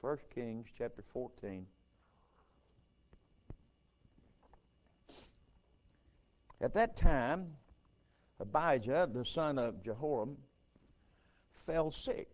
First Kings chapter 14. At that time, Abijah, the son of Jehoram, fell sick.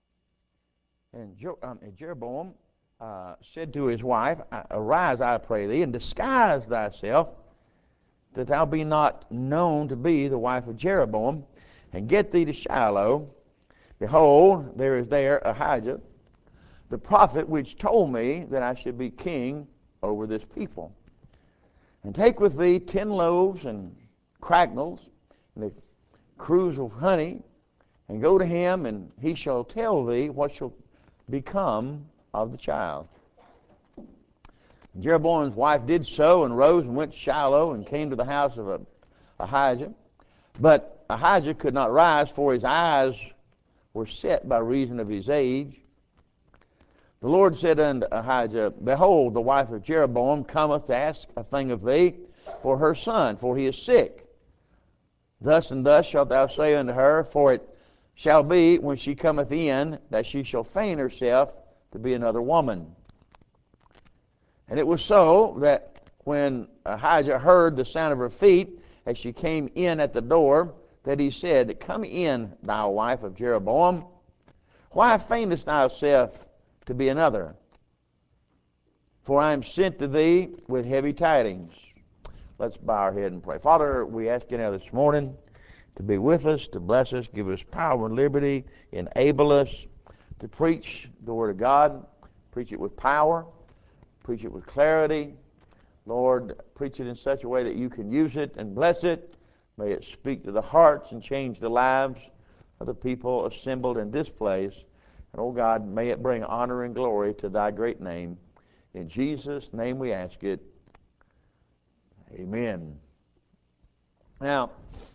And Jeroboam said to his wife, Arise, I pray thee, and disguise thyself, that thou be not known to be the wife of Jeroboam, and get thee to Shiloh. Behold, there is there Ahijah, the prophet, which told me that I should be king over this people. And take with thee 10 loaves and cracknels, and a cruse of honey, and go to him, and he shall tell thee what shall become of the child. And Jeroboam's wife did so, and rose and went to Shiloh, and came to the house of Ahijah. But Ahijah could not rise, for his eyes were set by reason of his age. The Lord said unto Ahijah, Behold, the wife of Jeroboam cometh to ask a thing of thee for her son, for he is sick. Thus and thus shalt thou say unto her, for it shall be, when she cometh in, that she shall feign herself to be another woman. And it was so that when Ahijah heard the sound of her feet, as she came in at the door, that he said, Come in, thou wife of Jeroboam. Why feignest thyself to be another? For I am sent to thee with heavy tidings. Let's bow our head and pray. Father, we ask you now this morning to be with us, to bless us, give us power and liberty, enable us to preach the Word of God, preach it with power, preach it with clarity. Lord, preach it in such a way that you can use it and bless it. May it speak to the hearts and change the lives of the people assembled in this place. And, oh God, may it bring honor and glory to thy great name. In Jesus' name we ask it. Amen. Now,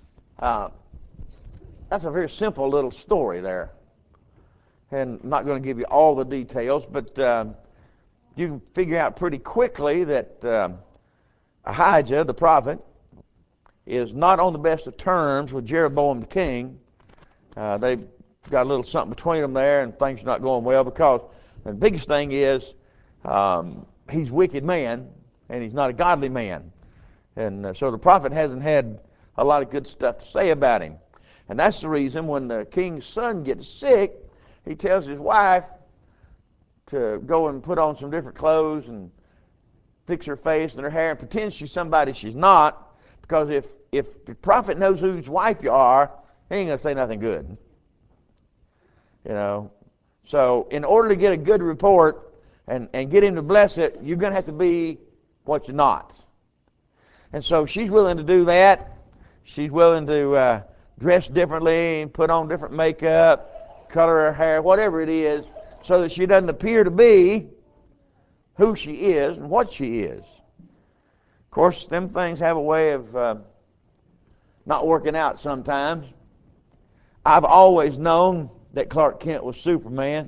that's a very simple little story there. And I'm not going to give you all the details, but you can figure out pretty quickly that Ahijah, the prophet, is not on the best of terms with Jeroboam the king. They've got a little something between them there, and things are not going well because the biggest thing is he's a wicked man, and he's not a godly man. And so the prophet hasn't had a lot of good stuff to say about him. And that's the reason when the king's son gets sick, he tells his wife to go and put on some different clothes and fix her face and her hair and pretend she's somebody she's not, because if the prophet knows whose wife you are, he ain't going to say nothing good. You know. So in order to get a good report and get him to bless it, you're going to have to be what you're not. And so she's willing to do that. She's willing to dress differently and put on different makeup, color her hair, whatever it is, so that she doesn't appear to be who she is and what she is. Of course, them things have a way of not working out sometimes. I've always known that Clark Kent was Superman.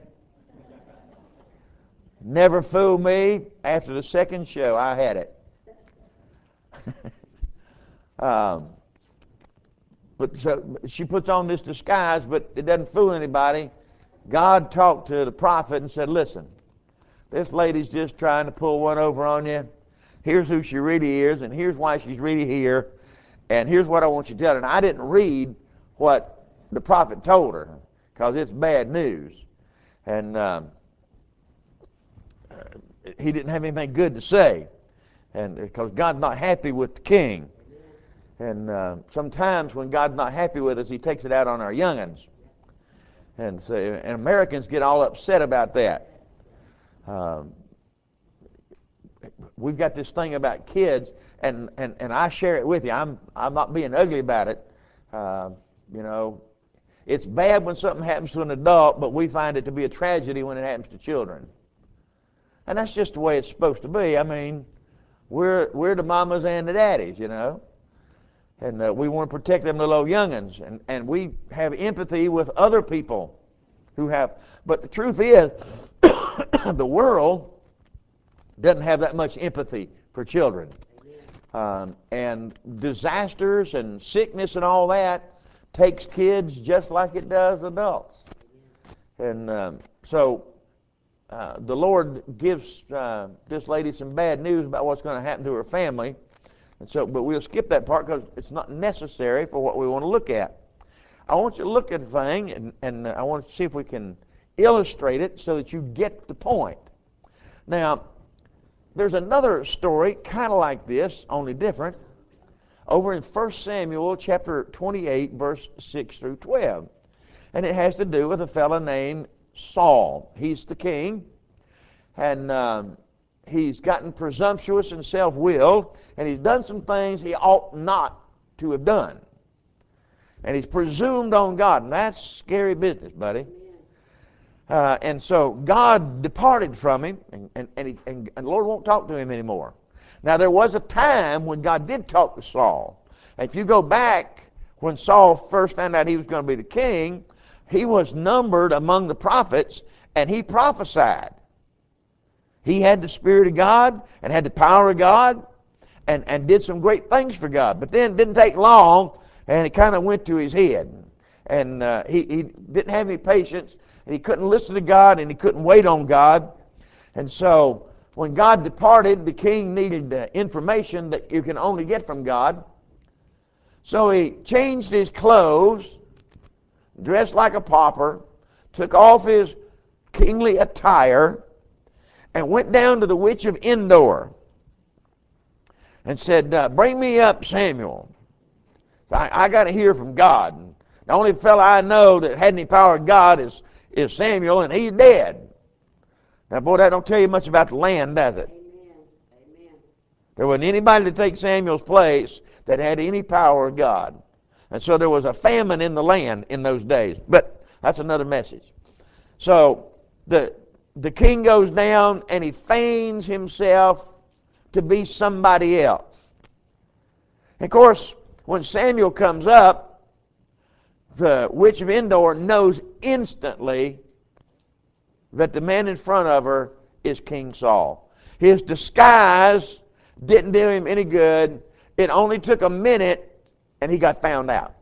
Never fooled me. After the second show, I had it. But so she puts on this disguise, but it doesn't fool anybody. God talked to the prophet and said, Listen, this lady's just trying to pull one over on you. Here's who she really is, and here's why she's really here, and here's what I want you to tell her. And I didn't read what the prophet told her, because it's bad news. And he didn't have anything good to say, and because God's not happy with the king. And sometimes when God's not happy with us, he takes it out on our young'uns. And Americans get all upset about that. We've got this thing about kids, and I share it with you. I'm not being ugly about it. You know, it's bad when something happens to an adult, but we find it to be a tragedy when it happens to children. And that's just the way it's supposed to be. I mean, we're the mamas and the daddies, you know. And we want to protect them little old young'uns. And we have empathy with other people who have. But the truth is, the world doesn't have that much empathy for children. And disasters and sickness and all that takes kids just like it does adults. And so the Lord gives this lady some bad news about what's going to happen to her family. And so, but we'll skip that part because it's not necessary for what we want to look at. I want you to look at the thing, and I want to see if we can illustrate it so that you get the point. Now, there's another story kind of like this, only different, over in 1 Samuel chapter 28, verse 6 through 12. And it has to do with a fellow named Saul. He's the king, and he's gotten presumptuous and self-willed, and he's done some things he ought not to have done. And he's presumed on God, and that's scary business, buddy. And so God departed from him, and the Lord won't talk to him anymore. Now, there was a time when God did talk to Saul. And if you go back, when Saul first found out he was going to be the king, he was numbered among the prophets, and he prophesied. He had the Spirit of God and had the power of God and did some great things for God. But then it didn't take long, and it kind of went to his head. And he didn't have any patience, and he couldn't listen to God, and he couldn't wait on God. And so when God departed, the king needed information that you can only get from God. So he changed his clothes, dressed like a pauper, took off his kingly attire, and went down to the witch of Endor and said, bring me up Samuel. I got to hear from God. And the only fellow I know that had any power of God is Samuel, and he's dead. Now, boy, that don't tell you much about the land, does it? Amen. There wasn't anybody to take Samuel's place that had any power of God. And so there was a famine in the land in those days. But that's another message. So the king goes down and he feigns himself to be somebody else. And of course, when Samuel comes up, the witch of Endor knows instantly that the man in front of her is King Saul. His disguise didn't do him any good. It only took a minute and he got found out.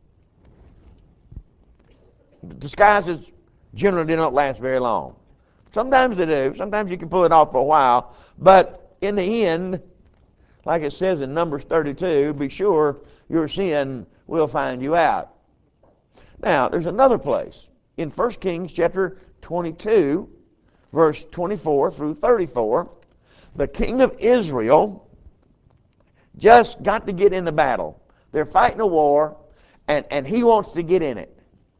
Disguises generally do not last very long. Sometimes they do. Sometimes you can pull it off for a while. But in the end, like it says in Numbers 32, be sure your sin will find you out. Now, there's another place. In 1 Kings chapter 22, verse 24 through 34, the king of Israel just got to get in the battle. They're fighting a war, and he wants to get in it.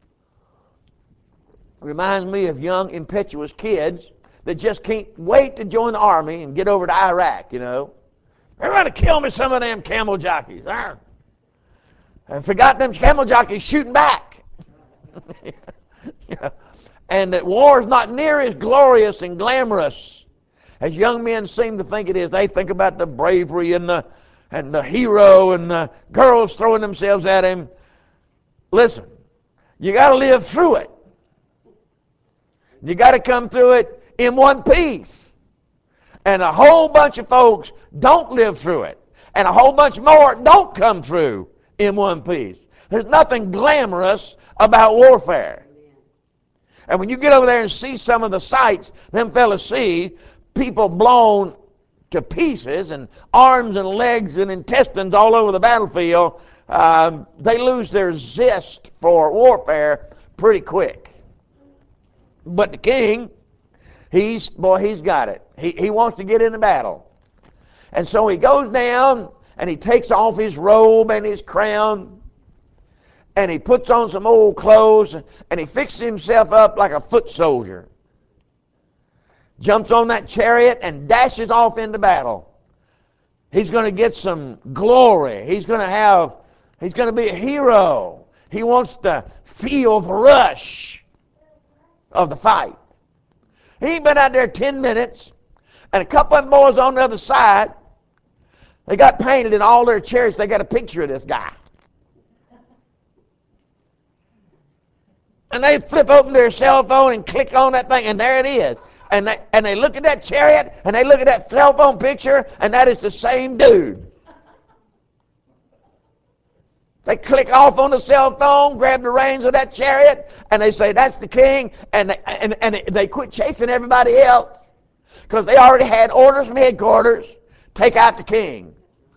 Reminds me of young, impetuous kids that just can't wait to join the army and get over to Iraq, you know. They're going to kill me, some of them camel jockeys. And forgot them camel jockeys shooting back. Yeah. And that war is not near as glorious and glamorous as young men seem to think it is. They think about the bravery and the hero and the girls throwing themselves at him. Listen, you got to live through it. You got to come through it in one piece. And a whole bunch of folks don't live through it. And a whole bunch more don't come through in one piece. There's nothing glamorous about warfare. And when you get over there and see some of the sights them fellas see, people blown to pieces and arms and legs and intestines all over the battlefield, they lose their zest for warfare pretty quick. But the king, he's got it. He wants to get in the battle. And so he goes down and he takes off his robe and his crown and he puts on some old clothes and he fixes himself up like a foot soldier. Jumps on that chariot and dashes off into battle. He's going to get some glory. He's going to be a hero. He wants to feel the rush of the fight. He ain't been out there 10 minutes, and a couple of them boys on the other side, they got painted in all their chariots. They got a picture of this guy. And they flip open their cell phone and click on that thing, and there it is. And they look at that chariot, and they look at that cell phone picture, and that is the same dude. They click off on the cell phone, grab the reins of that chariot, and they say, that's the king, and they quit chasing everybody else because they already had orders from headquarters, take out the king.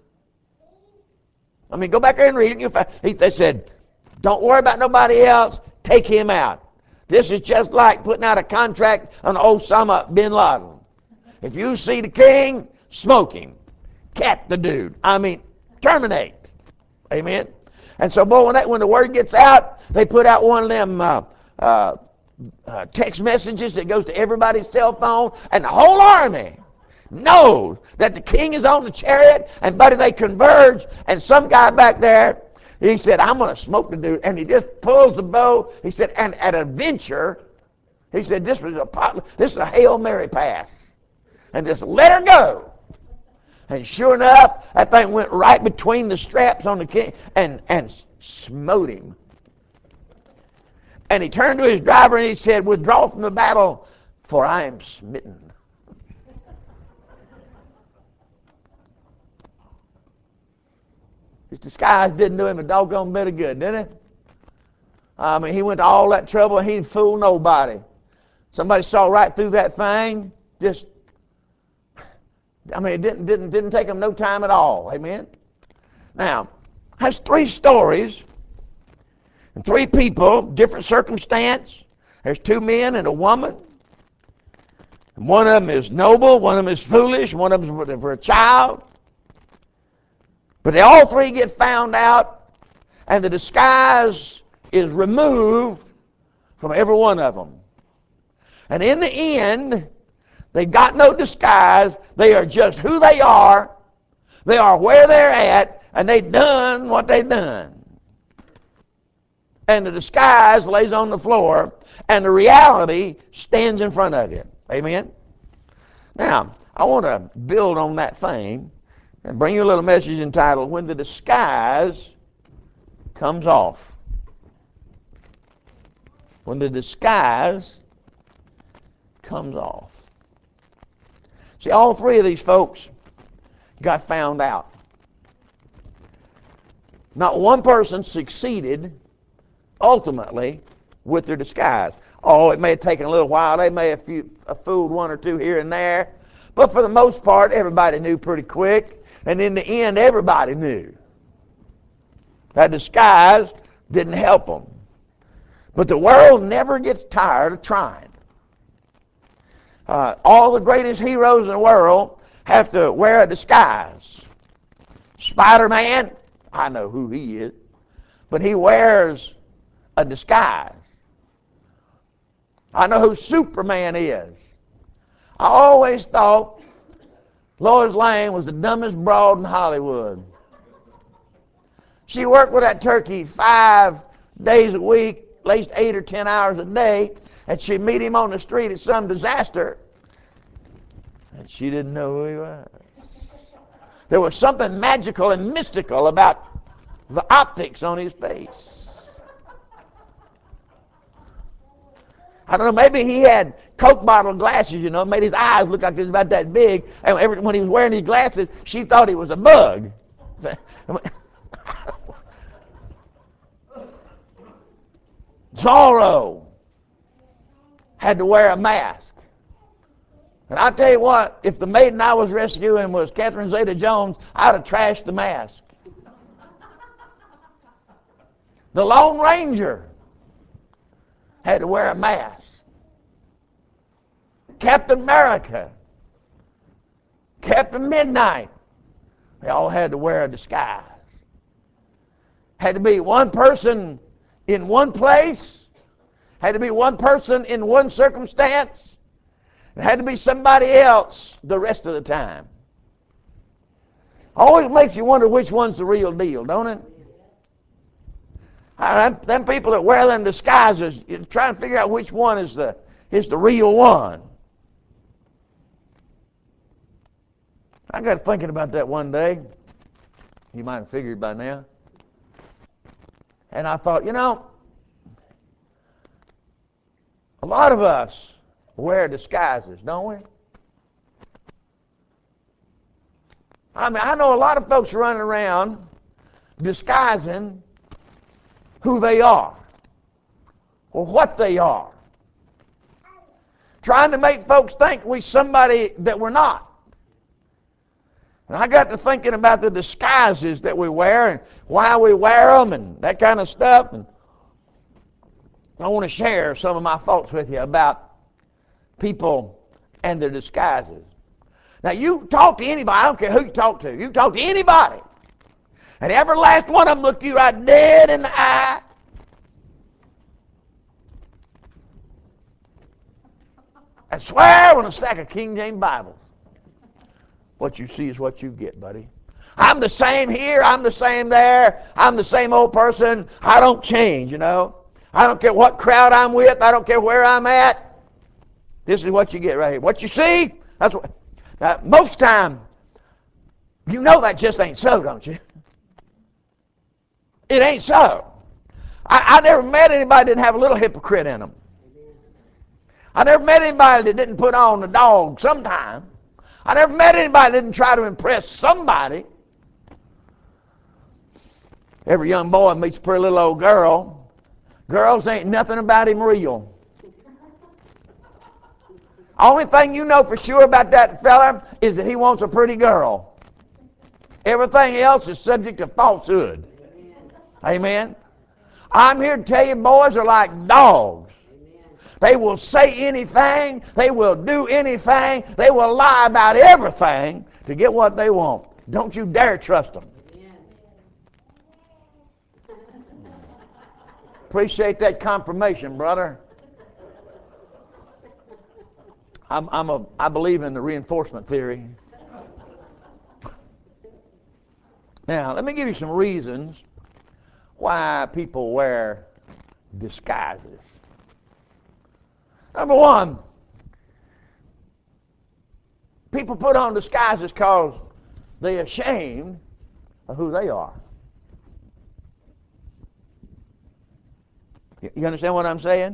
I mean, go back there and read it, and you'll find, they said, don't worry about nobody else, take him out. This is just like putting out a contract on Osama bin Laden. If you see the king, smoke him. Cap the dude. I mean, terminate. Amen? And so, boy, when the word gets out, they put out one of them text messages that goes to everybody's cell phone, and the whole army knows that the king is on the chariot, and buddy, they converge, and some guy back there, he said, I'm going to smoke the dude, and he just pulls the bow. He said, and at a venture, he said, this is a Hail Mary pass, and just let her go. And sure enough, that thing went right between the straps on the king and smote him. And he turned to his driver and he said, withdraw from the battle, for I am smitten. His disguise didn't do him a doggone bit of good, did it? I mean, he went to all that trouble and he didn't fool nobody. Somebody saw right through that thing, it didn't take them no time at all. Amen? Now, has three stories and three people, different circumstance. There's two men and a woman. And one of them is noble, one of them is foolish, one of them is for a child. But they all three get found out, and the disguise is removed from every one of them. And in the end, they got no disguise. They are just who they are. They are where they're at, and they've done what they've done. And the disguise lays on the floor, and the reality stands in front of you. Amen? Now, I want to build on that thing and bring you a little message entitled, When the Disguise Comes Off. When the disguise comes off. See, all three of these folks got found out. Not one person succeeded ultimately with their disguise. Oh, it may have taken a little while. They may have fooled one or two here and there. But for the most part, everybody knew pretty quick. And in the end, everybody knew. That disguise didn't help them. But the world never gets tired of trying. All the greatest heroes in the world have to wear a disguise. Spider-Man, I know who he is, but he wears a disguise. I know who Superman is. I always thought Lois Lane was the dumbest broad in Hollywood. She worked with that turkey 5 days a week, at least 8 or 10 hours a day, and she'd meet him on the street at some disaster, and she didn't know who he was. There was something magical and mystical about the optics on his face. I don't know, maybe he had Coke bottle glasses, made his eyes look like he was about that big, and when he was wearing these glasses, she thought he was a bug. Zorro had to wear a mask. And I'll tell you what, if the maiden I was rescuing was Catherine Zeta-Jones, I'd have trashed the mask. The Lone Ranger had to wear a mask. Captain America, Captain Midnight, they all had to wear a disguise. Had to be one person in one place, had to be one person in one circumstance, it had to be somebody else the rest of the time. Always makes you wonder which one's the real deal, don't it? Them people that wear them disguises, you're trying to figure out which one is the real one. I got thinking about that one day. You might have figured by now. And I thought, a lot of us wear disguises, don't we? I mean, I know a lot of folks running around disguising who they are or what they are. Trying to make folks think we're somebody that we're not. And I got to thinking about the disguises that we wear and why we wear them and that kind of stuff. And I want to share some of my thoughts with you about people and their disguises. Now, you talk to anybody, I don't care who you talk to. You talk to anybody, and every last one of them look you right dead in the eye. And swear on a stack of King James Bibles. What you see is what you get, buddy. I'm the same here, I'm the same there, I'm the same old person, I don't change, you know. I don't care what crowd I'm with, I don't care where I'm at. This is what you get right here. What you see, that's what. Now, most time, you know that just ain't so, don't you? It ain't so. I never met anybody that didn't have a little hypocrite in them. I never met anybody that didn't put on the dog sometime. I never met anybody that didn't try to impress somebody. Every young boy meets a pretty little old girl. Girls ain't nothing about him real. Only thing you know for sure about that fella is that he wants a pretty girl. Everything else is subject to falsehood. Amen. I'm here to tell you, boys are like dogs. They will say anything. They will do anything. They will lie about everything to get what they want. Don't you dare trust them. Appreciate that confirmation, brother. I believe in the reinforcement theory. Now, let me give you some reasons why people wear disguises. Number one, people put on disguises because they're ashamed of who they are. You understand what I'm saying?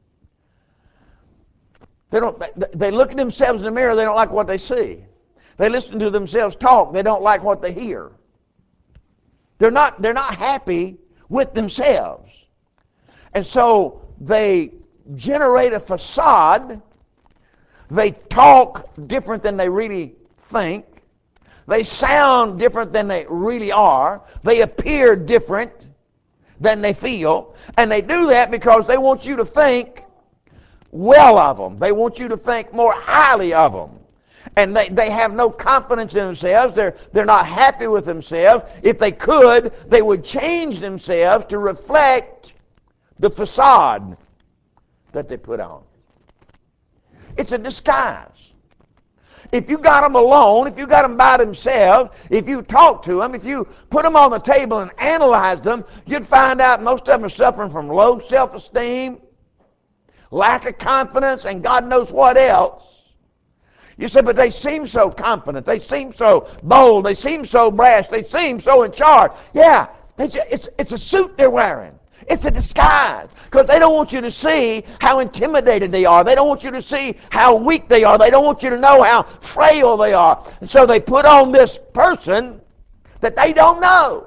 They look at themselves in the mirror, they don't like what they see. They listen to themselves talk, they don't like what they hear. They're not happy with themselves. And so they generate a facade. They talk different than they really think. They sound different than they really are. They appear different than they feel. And they do that because they want you to think well of them. They want you to think more highly of them. And they have no confidence in themselves. They're not happy with themselves. If they could, they would change themselves to reflect the facade that they put on. It's a disguise. If you got them alone, if you got them by themselves, if you talk to them, if you put them on the table and analyze them, you'd find out most of them are suffering from low self-esteem, lack of confidence, and God knows what else. You say, but they seem so confident. They seem so bold. They seem so brash. They seem so in charge. Yeah, it's a suit they're wearing. It's a disguise because they don't want you to see how intimidated they are. They don't want you to see how weak they are. They don't want you to know how frail they are. And so they put on this person that they don't know.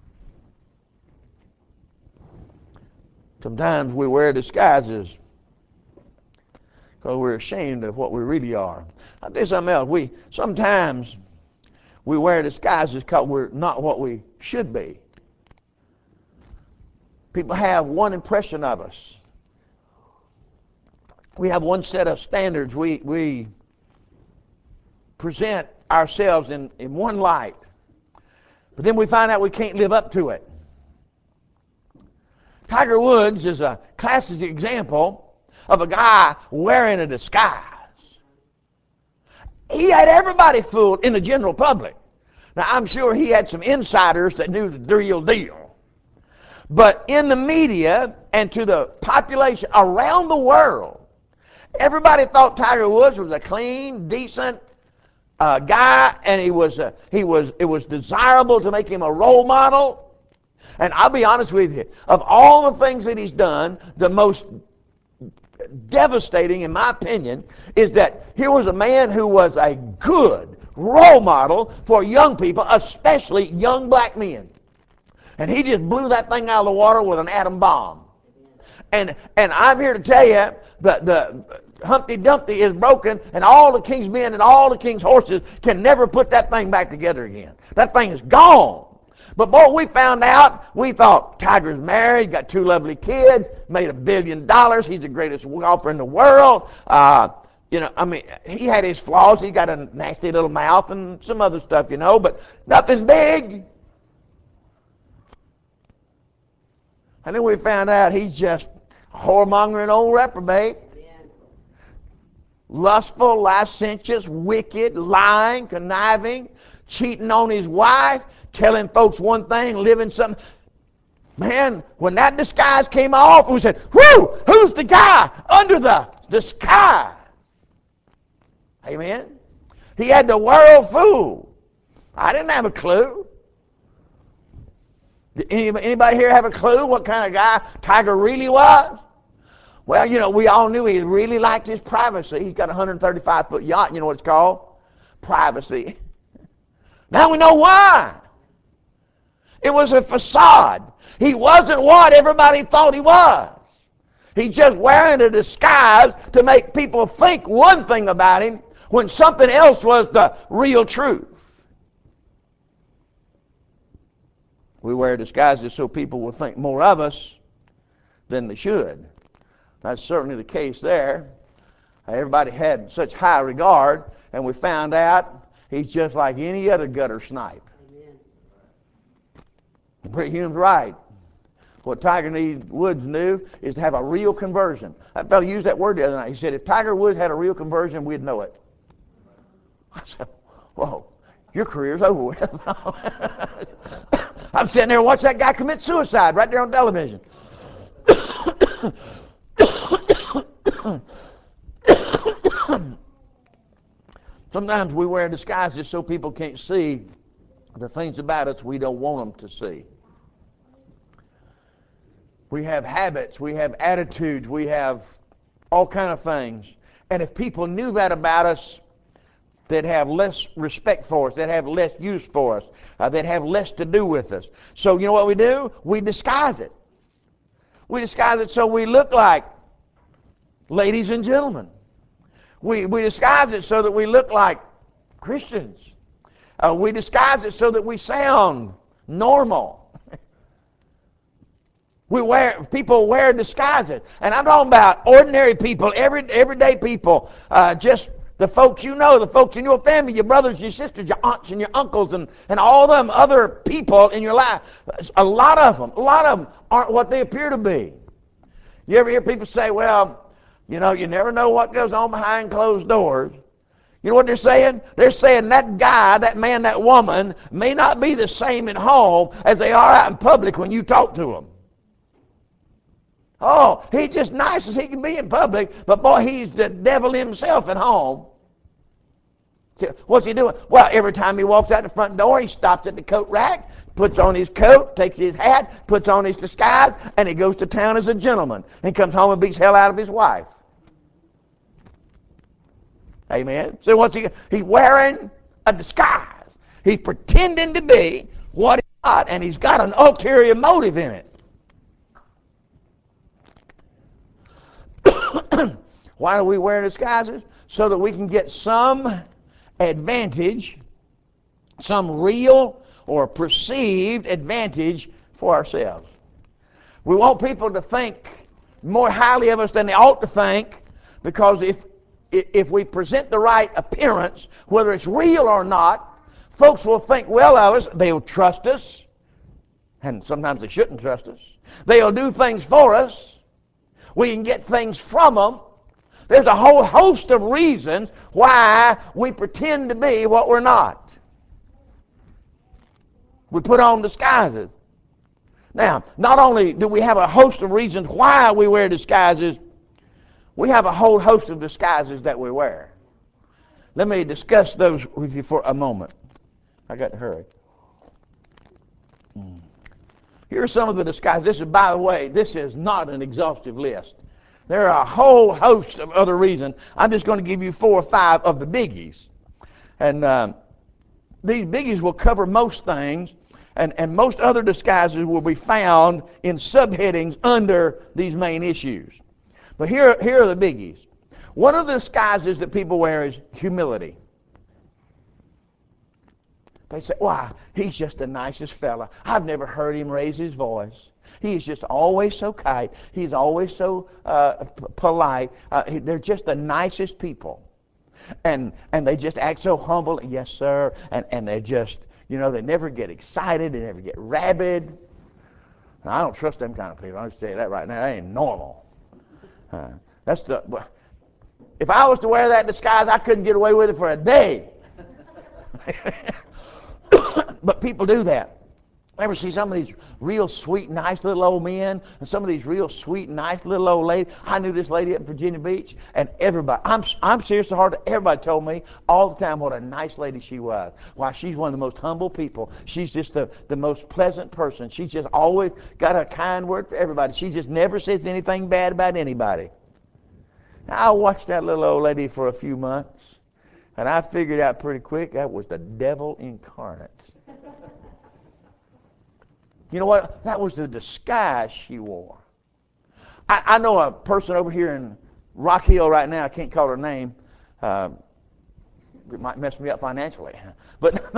Sometimes we wear disguises because we're ashamed of what we really are. I'll tell you something else. Sometimes we wear disguises because we're not what we should be. People have one impression of us. We have one set of standards. We present ourselves in one light. But then we find out we can't live up to it. Tiger Woods is a classic example of a guy wearing a disguise. He had everybody fooled in the general public. Now, I'm sure he had some insiders that knew the real deal. But in the media and to the population around the world, everybody thought Tiger Woods was a clean, decent guy, and it was desirable to make him a role model. And I'll be honest with you, of all the things that he's done, the most devastating, in my opinion, is that here was a man who was a good role model for young people, especially young black men. And he just blew that thing out of the water with an atom bomb. And I'm here to tell you that the Humpty Dumpty is broken, and all the king's men and all the king's horses can never put that thing back together again. That thing is gone. But boy, we found out, we thought Tiger's married, got 2 lovely kids, made $1 billion. He's the greatest golfer in the world. He had his flaws. He got a nasty little mouth and some other stuff, but nothing big. And then we found out he's just a whoremongering old reprobate. Lustful, licentious, wicked, lying, conniving, cheating on his wife, telling folks one thing, living something. Man, when that disguise came off, we said, whew, who's the guy under the disguise? Amen? He had the world fooled. I didn't have a clue. Did anybody here have a clue what kind of guy Tiger really was? Well, we all knew he really liked his privacy. He's got a 135-foot yacht. You know what it's called? Privacy. Now we know why. It was a facade. He wasn't what everybody thought he was. He's just wearing a disguise to make people think one thing about him when something else was the real truth. We wear disguises so people will think more of us than they should. That's certainly the case there. Everybody had such high regard, and we found out he's just like any other gutter snipe. Brett Hume's right. What Tiger Woods knew is to have a real conversion. That fellow used that word the other night. He said, if Tiger Woods had a real conversion, we'd know it. I said, whoa, your career's over with. I'm sitting there watching that guy commit suicide right there on television. Sometimes we wear disguises so people can't see the things about us we don't want them to see. We have habits, we have attitudes, we have all kind of things. And if people knew that about us, they'd have less respect for us, they'd have less use for us, they'd have less to do with us. So you know what we do? We disguise it. We disguise it so we look like ladies and gentlemen. We disguise it so that we look like Christians. We disguise it so that we sound normal. People wear disguises. And I'm talking about ordinary people, everyday people, just the folks you know, the folks in your family, your brothers, your sisters, your aunts and your uncles, and all them other people in your life. A lot of them aren't what they appear to be. You ever hear people say, well, you never know what goes on behind closed doors. You know what they're saying? They're saying that guy, that man, that woman may not be the same at home as they are out in public when you talk to them. Oh, he's just nice as he can be in public, but boy, he's the devil himself at home. What's he doing? Well, every time he walks out the front door, he stops at the coat rack, puts on his coat, takes his hat, puts on his disguise, and he goes to town as a gentleman and comes home and beats hell out of his wife. Amen. So what's he's wearing a disguise. He's pretending to be what he's not, and he's got an ulterior motive in it. Why do we wear disguises? So that we can get some advantage, some real or perceived advantage for ourselves. We want people to think more highly of us than they ought to think, because if we present the right appearance, whether it's real or not, folks will think well of us. They'll trust us, and sometimes they shouldn't trust us. They'll do things for us. We can get things from them. There's a whole host of reasons why we pretend to be what we're not. We put on disguises. Now, not only do we have a host of reasons why we wear disguises, we have a whole host of disguises that we wear. Let me discuss those with you for a moment. I got to hurry. Here are some of the disguises. This is, by the way, this is not an exhaustive list. There are a whole host of other reasons. I'm just going to give you 4 or 5 of the biggies. And these biggies will cover most things. And most other disguises will be found in subheadings under these main issues. But here are the biggies. One of the disguises that people wear is humility. They say, "Why, he's just the nicest fella. I've never heard him raise his voice. He is just always so kind. He's always so polite. They're just the nicest people." And they just act so humble. "Yes, sir." And they just, they never get excited. They never get rabid. Now, I don't trust them kind of people. I'll just tell you that right now. That ain't normal. If I was to wear that disguise, I couldn't get away with it for a day. But people do that. Ever see some of these real sweet, nice little old men and some of these real sweet, nice little old ladies? I knew this lady up in Virginia Beach, and everybody, I'm serious to heart, everybody told me all the time what a nice lady she was. Why, she's one of the most humble people. She's just the most pleasant person. She's just always got a kind word for everybody. She just never says anything bad about anybody. Now, I watched that little old lady for a few months, and I figured out pretty quick that was the devil incarnate. You know what? That was the disguise she wore. I know a person over here in Rock Hill right now. I can't call her name. It might mess me up financially. But,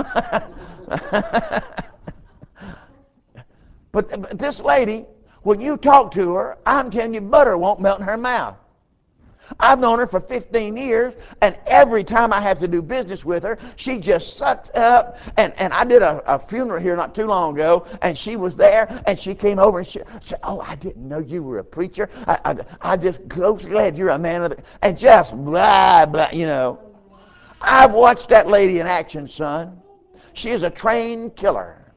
but this lady, when you talk to her, I'm telling you, butter won't melt in her mouth. I've known her for 15 years, and every time I have to do business with her, she just sucks up. And I did a funeral here not too long ago, and she was there, and she came over and she said, "Oh, I didn't know you were a preacher. I'm just so glad you're a man of the..." And just blah, blah, I've watched that lady in action, son. She is a trained killer.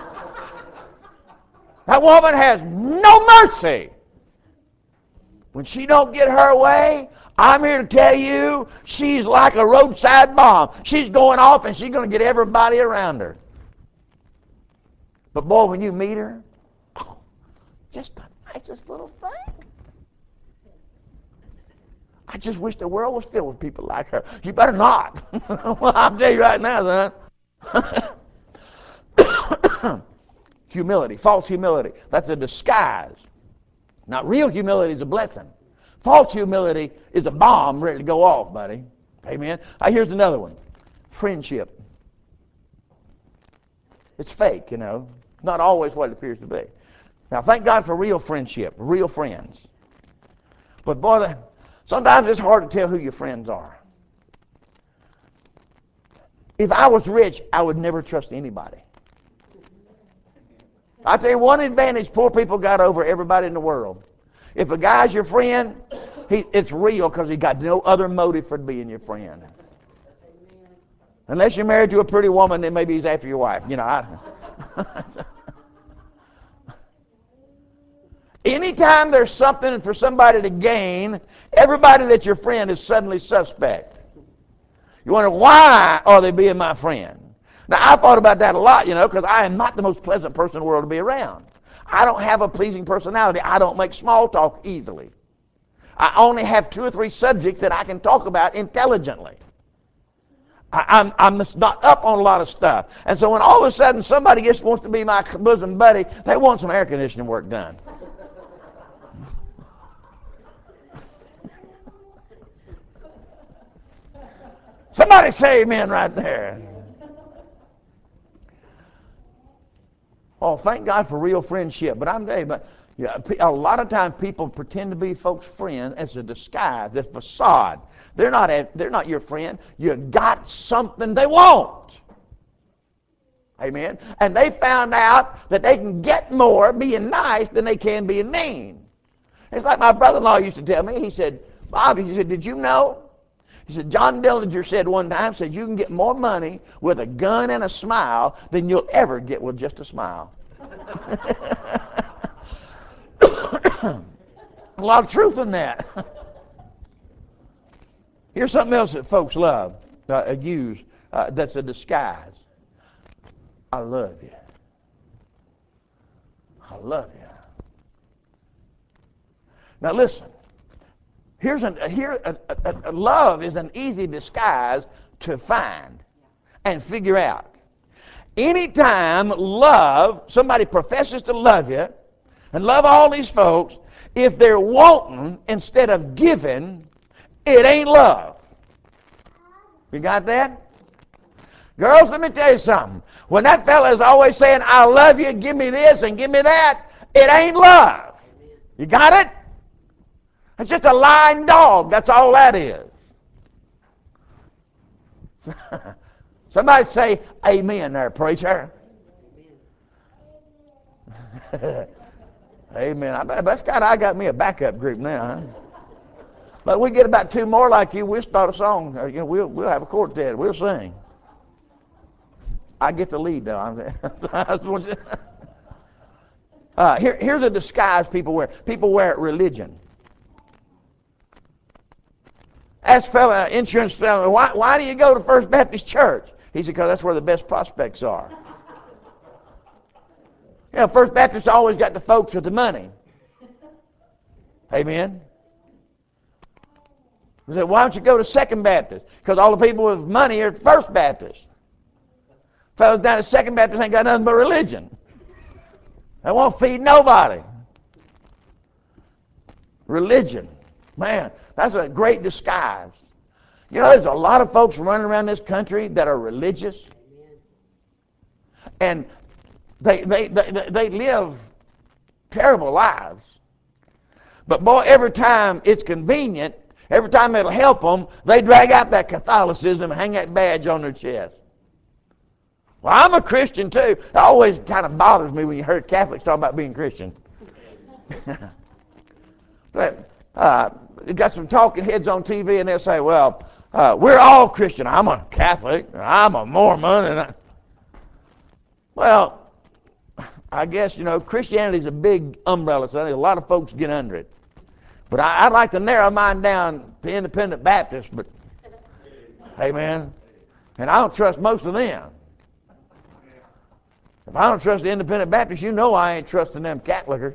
That woman has no mercy. When she don't get her way, I'm here to tell you, she's like a roadside bomb. She's going off and she's going to get everybody around her. But boy, when you meet her, just the nicest little thing. I just wish the world was filled with people like her. You better not. Well, I'll tell you right now, son. Humility, false humility. That's a disguise. Now, real humility is a blessing. False humility is a bomb ready to go off, buddy. Amen. Here's another one. Friendship. It's fake, Not always what it appears to be. Now, thank God for real friendship, real friends. But boy, sometimes it's hard to tell who your friends are. If I was rich, I would never trust anybody. I'll tell you one advantage poor people got over everybody in the world. If a guy's your friend, it's real because he got no other motive for being your friend. Unless you're married to a pretty woman, then maybe he's after your wife. Anytime there's something for somebody to gain, everybody that's your friend is suddenly suspect. You wonder, why are they being my friend? Now, I thought about that a lot, because I am not the most pleasant person in the world to be around. I don't have a pleasing personality. I don't make small talk easily. I only have 2 or 3 subjects that I can talk about intelligently. I'm just not up on a lot of stuff. And so when all of a sudden somebody just wants to be my bosom buddy, they want some air conditioning work done. Somebody say amen right there. Oh, thank God for real friendship. But I'm telling you, a lot of times people pretend to be folks' friends as a disguise, as a facade. They're not your friend. You got something they want. Amen. And they found out that they can get more being nice than they can being mean. It's like my brother-in-law used to tell me. He said, "Bobby," he said, "did you know?" He said, "John Dillinger said one time, said you can get more money with a gun and a smile than you'll ever get with just a smile." A lot of truth in that. Here's something else that folks love, use, that's a disguise. I love you. I love you. Now listen. Love is an easy disguise to find and figure out. Anytime somebody professes to love you and love all these folks, if they're wanting instead of giving, it ain't love. You got that? Girls, let me tell you something. When that fella is always saying, I love you, give me this and give me that, it ain't love. You got it? It's just a lying dog. That's all that is. Somebody say amen there, preacher. Amen. I got me a backup group now. Huh? But we get about 2 more like you, we'll start a song. We'll have a quartet. We'll sing. I get the lead though. Here's a disguise people wear. People wear religion. Ask insurance fellow, why do you go to First Baptist Church? He said, because that's where the best prospects are. First Baptist always got the folks with the money. Amen. He said, why don't you go to Second Baptist? Because all the people with money are at First Baptist. Fellas down at Second Baptist ain't got nothing but religion. They won't feed nobody. Religion. Man, that's a great disguise. There's a lot of folks running around this country that are religious. And they live terrible lives. But boy, every time it's convenient, every time it'll help them, they drag out that Catholicism and hang that badge on their chest. Well, I'm a Christian too. It always kind of bothers me when you heard Catholics talk about being Christian. But, you got some talking heads on TV and they'll say, well, we're all Christian. I'm a Catholic. I'm a Mormon. Well, I guess, Christianity is a big umbrella, so a lot of folks get under it. But I'd like to narrow mine down to Independent Baptist, but, amen. And I don't trust most of them. If I don't trust the Independent Baptist, I ain't trusting them Catholicers.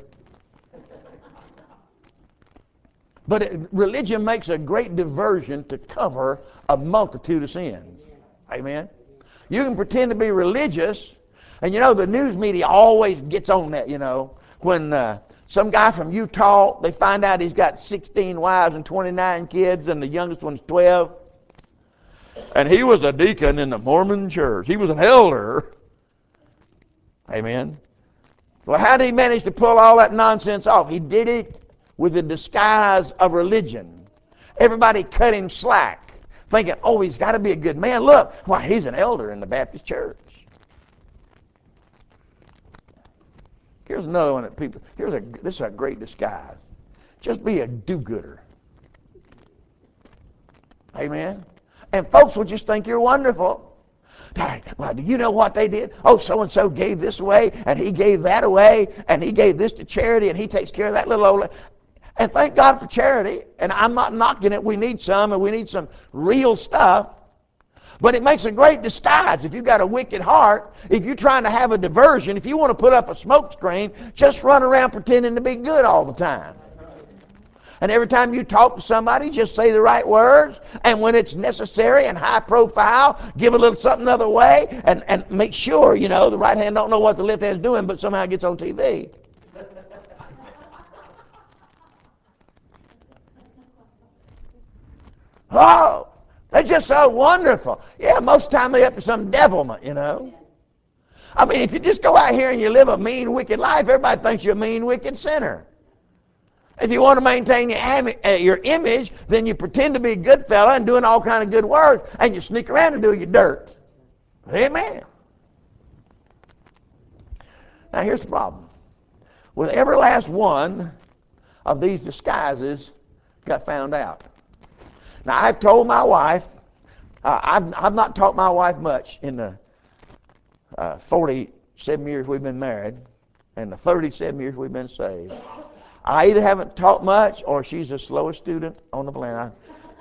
But religion makes a great diversion to cover a multitude of sins. Amen. You can pretend to be religious, and the news media always gets on that, when some guy from Utah, they find out he's got 16 wives and 29 kids, and the youngest one's 12. And he was a deacon in the Mormon church. He was an elder. Amen. Well, how did he manage to pull all that nonsense off? He did it with the disguise of religion. Everybody cut him slack, thinking, oh, he's got to be a good man. Look, why, he's an elder in the Baptist church. Here's another one that this is a great disguise. Just be a do-gooder. Amen. And folks will just think you're wonderful. Well, do you know what they did? Oh, so-and-so gave this away, and he gave that away, and he gave this to charity, and he takes care of that little old... And thank God for charity, and I'm not knocking it. We need some, and we need some real stuff. But it makes a great disguise. If you've got a wicked heart, if you're trying to have a diversion, if you want to put up a smoke screen, just run around pretending to be good all the time. And every time you talk to somebody, just say the right words. And when it's necessary and high profile, give a little something the other way. And make sure, the right hand don't know what the left hand's doing, but somehow it gets on TV. Oh, they're just so wonderful. Yeah, most of the time they're up to some devilment, I mean, if you just go out here and you live a mean, wicked life, everybody thinks you're a mean, wicked sinner. If you want to maintain your image, then you pretend to be a good fella and doing all kind of good work, and you sneak around and do your dirt. Amen. Now here's the problem. With every last one of these disguises got found out. Now I've told my wife, I've not taught my wife much in the 47 years we've been married and the 37 years we've been saved. I either haven't taught much or she's the slowest student on the planet.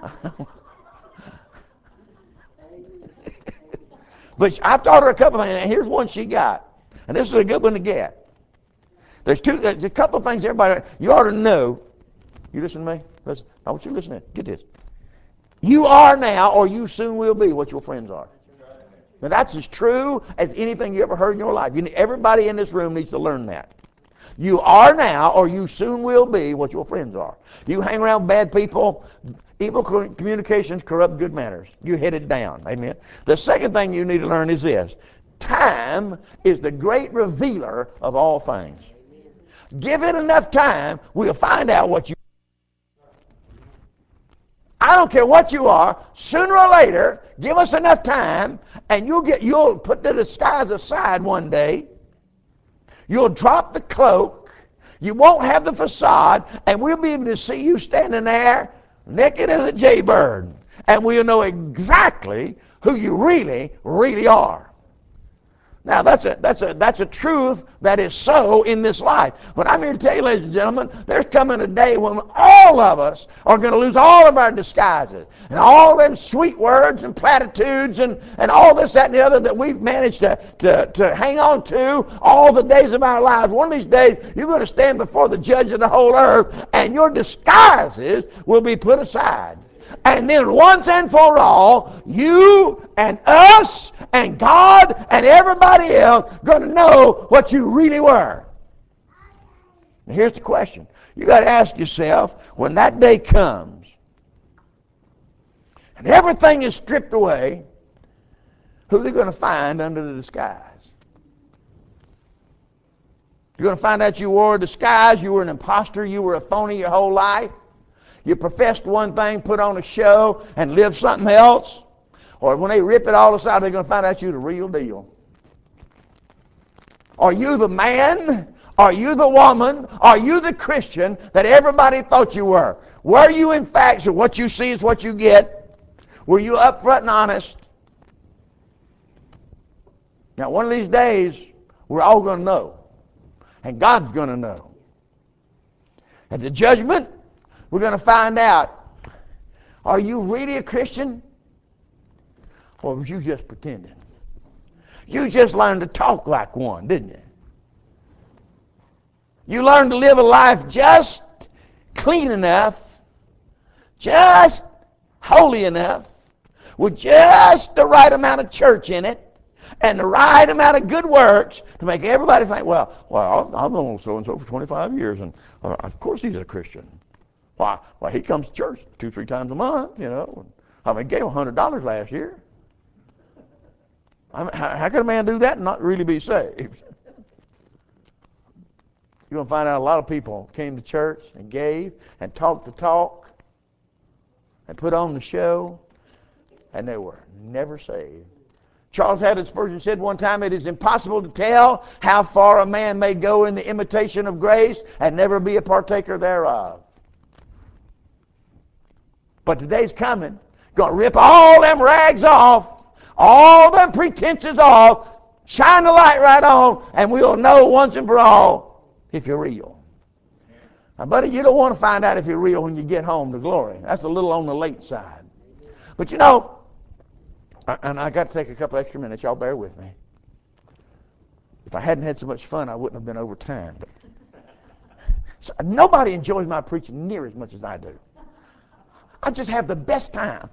But I've taught her a couple of things, and here's one she got. And this is a good one to get. There's a couple of things everybody, you ought to know. You listen to me? Listen. I want you to listen to it. Get this. You are now, or you soon will be, what your friends are. Now that's as true as anything you ever heard in your life. Everybody in this room needs to learn that. You are now, or you soon will be, what your friends are. You hang around bad people, evil communications corrupt good manners. You're headed down. Amen. The second thing you need to learn is this. Time is the great revealer of all things. Give it enough time, we'll find out what you I don't care what you are, sooner or later, give us enough time, and you'll put the disguise aside one day. You'll drop the cloak. You won't have the facade, and we'll be able to see you standing there naked as a jaybird, and we'll know exactly who you really, really are. Now that's a truth that is so in this life. But I'm here to tell you, ladies and gentlemen, there's coming a day when all of us are going to lose all of our disguises and all them sweet words and platitudes and all this, that, and the other that we've managed to hang on to all the days of our lives. One of these days, you're going to stand before the judge of the whole earth, and your disguises will be put aside. And then once and for all, you and us and God and everybody else going to know what you really were. And here's the question. You got to ask yourself, when that day comes and everything is stripped away, who are they going to find under the disguise? You're going to find out you wore a disguise, you were an imposter, you were a phony your whole life. You professed one thing, put on a show, and lived something else. Or when they rip it all aside, they're going to find out you're the real deal. Are you the man? Are you the woman? Are you the Christian that everybody thought you were? Were you in fact, so what you see is what you get? Were you upfront and honest? Now one of these days, we're all going to know. And God's going to know. At the judgment, we're going to find out, are you really a Christian? Or was you just pretending? You just learned to talk like one, didn't you? You learned to live a life just clean enough, just holy enough, with just the right amount of church in it, and the right amount of good works to make everybody think, well, I've known so-and-so for 25 years, and of course he's a Christian. Why, he comes to church 2-3 times a month, you know. I mean, he gave $100 last year. I mean, how can a man do that and not really be saved? You're going to find out a lot of people came to church and gave and talked the talk and put on the show, and they were never saved. Charles Haddon Spurgeon said one time, it is impossible to tell how far a man may go in the imitation of grace and never be a partaker thereof. But today's coming, going to rip all them rags off, all them pretenses off, shine the light right on, and we'll know once and for all if you're real. Now, buddy, you don't want to find out if you're real when you get home to glory. That's a little on the late side. But you know, and I got to take a couple extra minutes. Y'all bear with me. If I hadn't had so much fun, I wouldn't have been over time. But so, nobody enjoys my preaching near as much as I do. I just have the best time.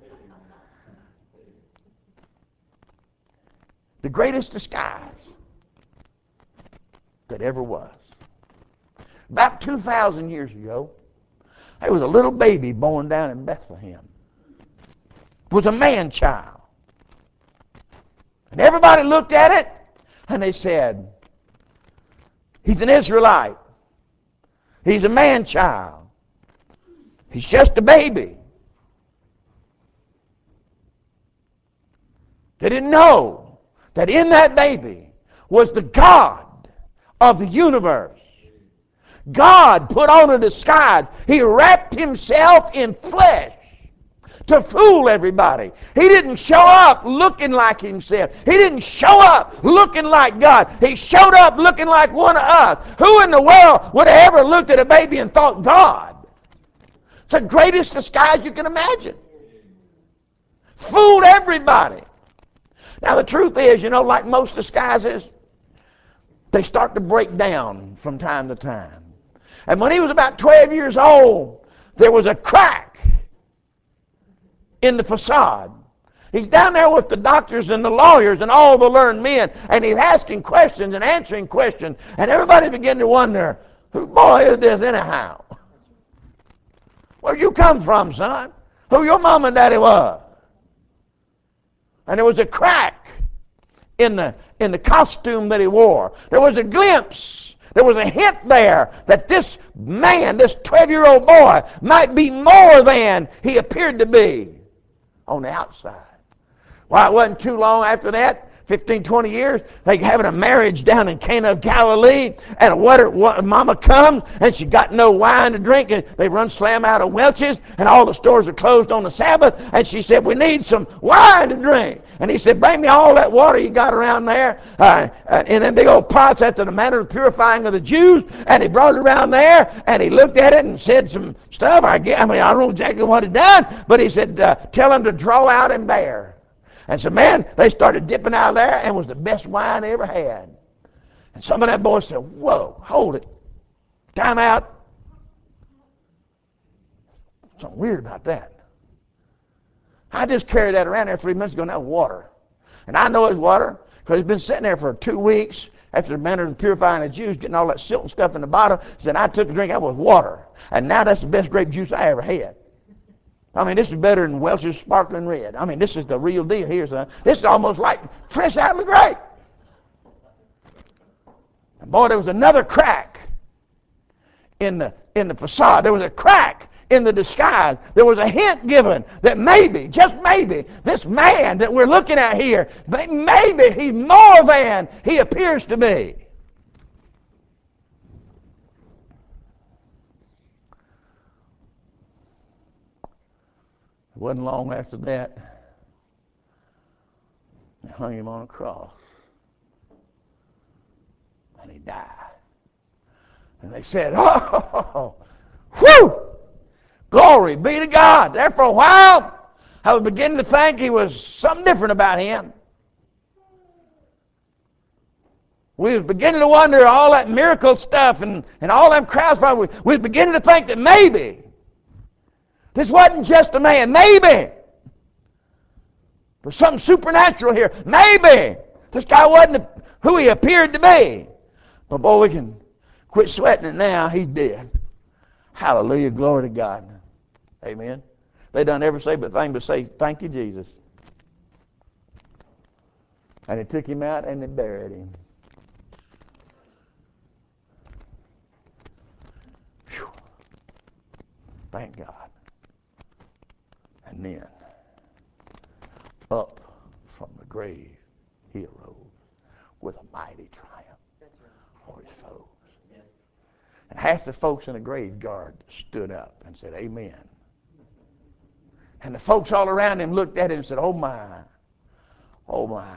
The greatest disguise that ever was. About 2,000 years ago, there was a little baby born down in Bethlehem. It was a man-child. And everybody looked at it, and they said, he's an Israelite. He's a man-child. He's just a baby. They didn't know that in that baby was the God of the universe. God put on a disguise. He wrapped himself in flesh to fool everybody. He didn't show up looking like himself. He didn't show up looking like God. He showed up looking like one of us. Who in the world would have ever looked at a baby and thought God? It's the greatest disguise you can imagine. Fooled everybody. Now the truth is, you know, like most disguises, they start to break down from time to time. And when he was about 12 years old, there was a crack in the facade. He's down there with the doctors and the lawyers and all the learned men, and he's asking questions and answering questions, and everybody began to wonder, who boy is this anyhow? Where'd you come from, son? Who your mom and daddy was? And there was a crack in the costume that he wore. There was a glimpse. There was a hint there that this man, this 12-year-old boy, might be more than he appeared to be on the outside. Well, it wasn't too long after that, 15, 20 years, they having a marriage down in Cana of Galilee, and a mama comes, and she got no wine to drink, and they run slam out of Welch's, and all the stores are closed on the Sabbath, and she said, we need some wine to drink. And he said, bring me all that water you got around there, in them big old pots after the manner of purifying of the Jews, and he brought it around there, and he looked at it and said some stuff. I don't know exactly what he done, but he said, tell him to draw out and bear. And so, man, they started dipping out of there, and it was the best wine they ever had. And some of that boys said, whoa, hold it. Time out. Something weird about that. I just carried that around there 3 minutes ago, and that was water. And I know it's water because it's been sitting there for 2 weeks after the manner of purifying the Jews, getting all that silt and stuff in the bottom. Said, I took a drink, that was water. And now that's the best grape juice I ever had. I mean, this is better than Welch's Sparkling Red. I mean, this is the real deal here, son. This is almost like fresh out of the grape. And boy, there was another crack in the facade. There was a crack in the disguise. There was a hint given that maybe, just maybe, this man that we're looking at here, maybe he's more than he appears to be. It wasn't long after that, they hung him on a cross. And he died. And they said, oh, whew, glory be to God. There for a while, I was beginning to think he was something different about him. We was beginning to wonder all that miracle stuff and all them crowds. We was beginning to think that maybe this wasn't just a man. Maybe there's something supernatural here. Maybe this guy wasn't who he appeared to be. But boy, we can quit sweating it now. He's dead. Hallelujah. Glory to God. Amen. They done every say but say, thank you, Jesus. And they took him out and they buried him. Whew. Thank God. And then, up from the grave, he arose with a mighty triumph for his foes. And half the folks in the graveyard stood up and said, amen. And the folks all around him looked at him and said, oh my, oh my.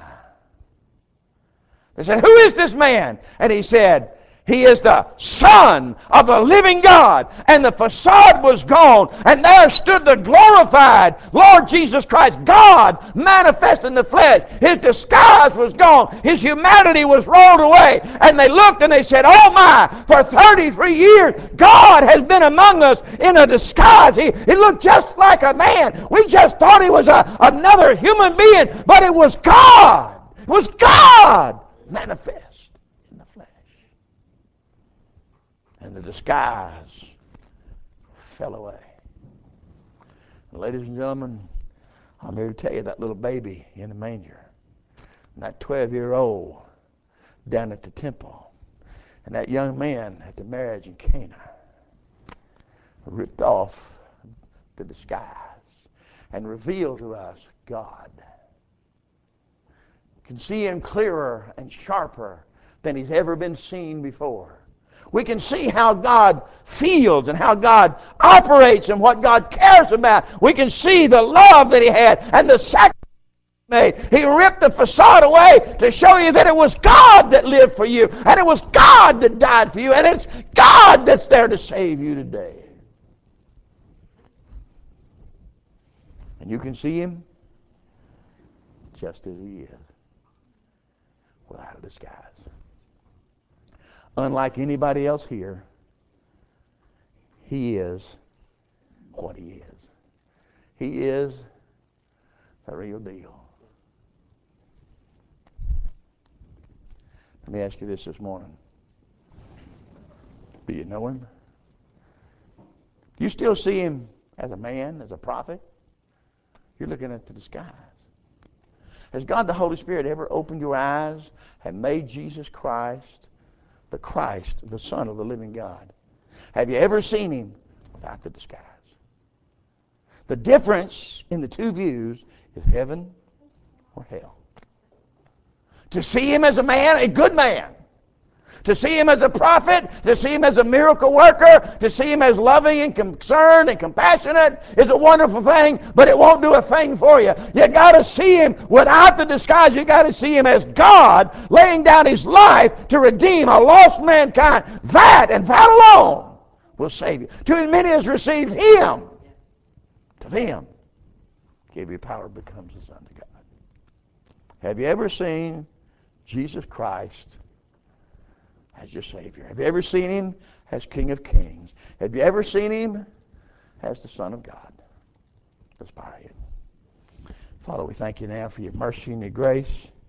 They said, who is this man? And he said, he is the Son of the living God. And the facade was gone. And there stood the glorified Lord Jesus Christ, God manifest in the flesh. His disguise was gone. His humanity was rolled away. And they looked and they said, oh my, for 33 years, God has been among us in a disguise. He looked just like a man. We just thought he was another human being. But it was God. It was God manifest in the flesh. And the disguise fell away. Ladies and gentlemen, I'm here to tell you that little baby in the manger, and that 12-year-old down at the temple, and that young man at the marriage in Cana ripped off the disguise and revealed to us God. You can see him clearer and sharper than he's ever been seen before. We can see how God feels and how God operates and what God cares about. We can see the love that he had and the sacrifice he made. He ripped the facade away to show you that it was God that lived for you, and it was God that died for you, and it's God that's there to save you today. And you can see him just as he is, without a disguise. Unlike anybody else here, he is what he is. He is The real deal. Let me ask you this morning. Do you know him? Do you still see him as a man, as a prophet? You're looking at the disguise. Has God the Holy Spirit ever opened your eyes and made Jesus Christ, the Son of the living God? Have you ever seen him without the disguise? The difference in the two views is heaven or hell. To see him as a man, a good man. To see him as a prophet, to see him as a miracle worker, to see him as loving and concerned and compassionate is a wonderful thing, but it won't do a thing for you. You got to see him without the disguise. You got to see him as God laying down his life to redeem a lost mankind. That and that alone will save you. To as many as received him, to them gave you power to become the Son of God. Have you ever seen Jesus Christ as your Savior? Have you ever seen him as King of Kings? Have you ever seen him as the Son of God? Let's bow our head. Father, we thank you now for your mercy and your grace.